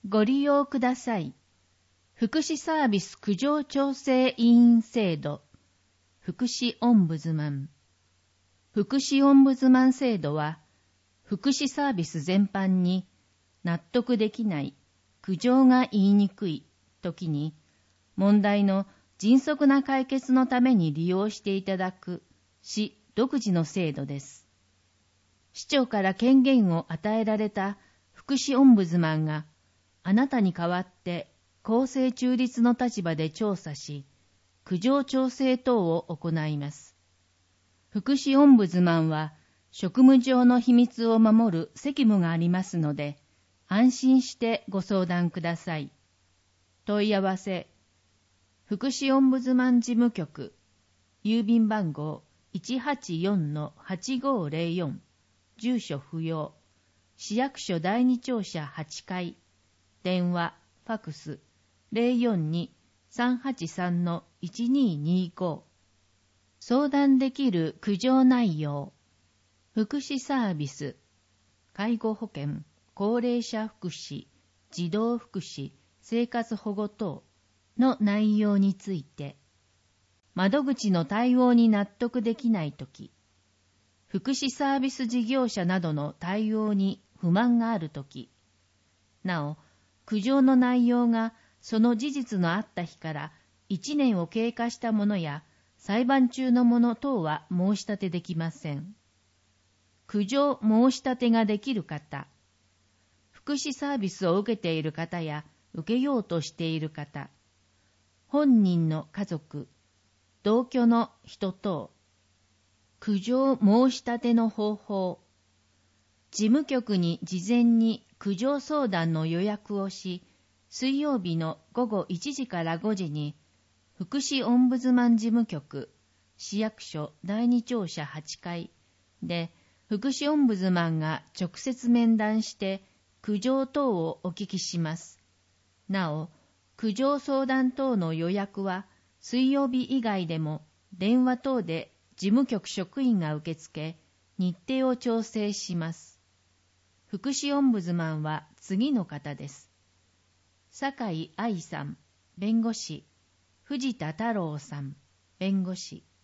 ご利用ください。福祉サービス苦情調整委員制度、福祉オンブズマン。福祉オンブズマン制度は、福祉サービス全般に納得できない、苦情が言いにくい時に、問題の迅速な解決のために利用していただく市独自の制度です。市長から権限を与えられた福祉オンブズマンが、あなたに代わって公正中立の立場で調査し、苦情調整等を行います。福祉オンブズマンは、職務上の秘密を守る責務がありますので、安心してご相談ください。問い合わせ、福祉オンブズマン事務局、郵便番号 184-8504、住所不要、市役所第二庁舎8階、電話、ファクス、042-383-1225。相談できる苦情内容、福祉サービス、介護保険、高齢者福祉、児童福祉、生活保護等の内容について、窓口の対応に納得できないとき、福祉サービス事業者などの対応に不満があるとき、なお、苦情の内容がその事実のあった日から1年を経過したものや裁判中のもの等は申し立てできません。苦情申し立てができる方、福祉サービスを受けている方や受けようとしている方、本人の家族、同居の人等、苦情申し立ての方法、事務局に事前に苦情相談の予約をし、水曜日の午後1時から5時に、福祉オンブズマン事務局、市役所第二庁舎8階で、福祉オンブズマンが直接面談して苦情等をお聞きします。なお、苦情相談等の予約は水曜日以外でも電話等で事務局職員が受け付け、日程を調整します。福祉オンブズマンは次の方です。酒井愛さん、弁護士。藤田太郎さん、弁護士。